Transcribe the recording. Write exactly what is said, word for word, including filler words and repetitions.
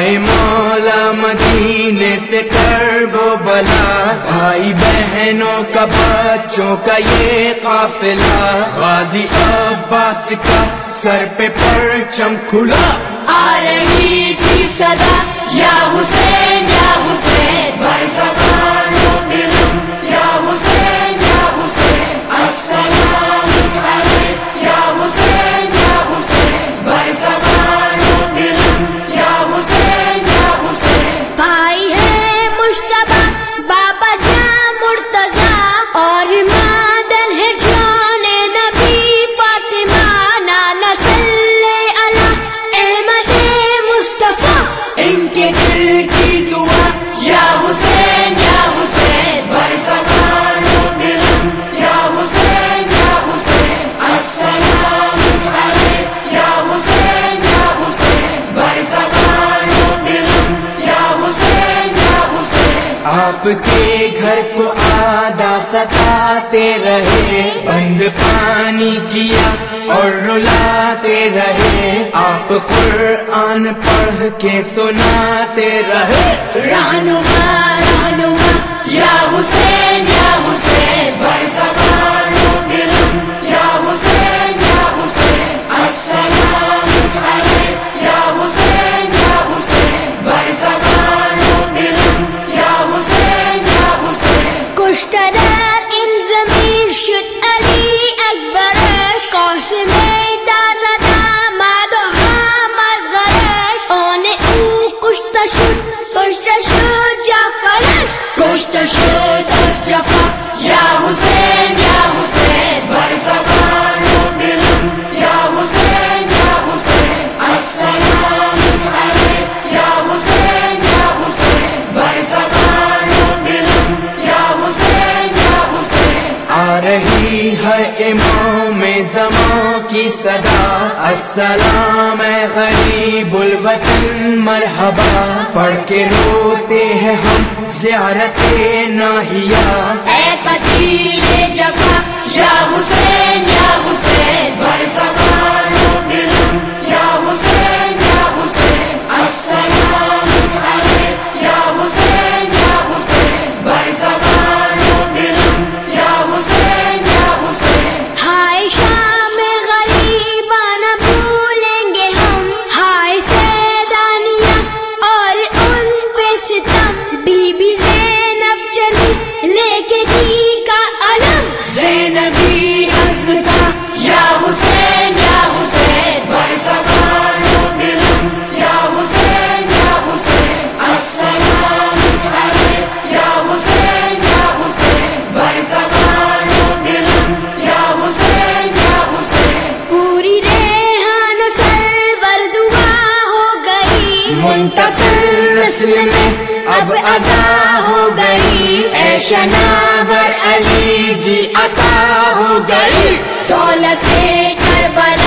آئے مولا مدینے سے کرب و بلا، بھائی بہنوں کا بچوں کا یہ قافلہ، غازی عباس کا سر پہ پرچم کھلا، آ رہی تھی صدا یا حسین یا حسین، بھائی زبانوں پہ لم یا حسین یا حسین، السلام علیک یا حسین یا حسین، بھائی زبانوں پہ لم یا حسین یا حسین۔ بھائی ہے مجتبیٰ بابا جان مرتضیٰ، اور مادن ہے جان نبی فاطمہ، نانا صلی علی احمد مصطفیٰ، ان کے دل کی دعا یا حسین یا حسین، بھائی زبانوں پہ لم یا حسین یا حسین، السلام علیک یا حسین یا حسین، بھائی زبانوں پہ لم یا حسین یا حسین۔ آپ کے گھر کو آدھا ستاتے رہے، بند پانی کیا اور رلاتے رہے، آپ قرآن پڑھ کے سناتے رہے، رہنما رہنما یا حسین یا حسین، بھائی زبانوں پہ لم یا حسین یا حسین، السلام علیک یا حسین یا حسین، بھائی زبانوں پہ لم یا حسین یا حسین۔ کشتدار in زمین شد علی اکبر، قاسم تازه داماد و هم از غرش، آن او کشته شد کشته شد جعفرش، کشته شد از جعفر یا حسین یا حسین، بھائی زبانوں پہ لم یا حسین یا حسین، السلام علیک یا حسین یا حسین، بھائی زبانوں پہ لم یا حسین یا حسین۔ آ رہی ہے امام زمان کی صدا، السلام اے غریب الوطن مرحبا، پڑھ کے روتے ہیں ہم زیارت ناہیہ، اے قتیل جفا یا حسین یا حسین، بھائی زبانوں پہ لم یا حسین یا حسین، السلام علیک یا حسین یا حسین، بھائی زبانوں پہ لم یا حسین یا حسین۔ ہائے شام غریباں نہ بھولیں گے ہم، ہائے سیدانیہ اور ان پہ ستم، بی بی زینب چلی لے کے دی کا علم، زینبی عزم کا یا حسین یا حسین، بھائی زبانوں پہ لم یا حسین یا حسین، السلام علیک یا حسین یا حسین، بھائی زبانوں پہ لم یا حسین یا حسین۔ پوری ریحان و سرور دعا ہو گئی، منتقل نسل میں اب عطا ہو گئی، اے شناور علی جی عطا ہو گئی، دولت کربلا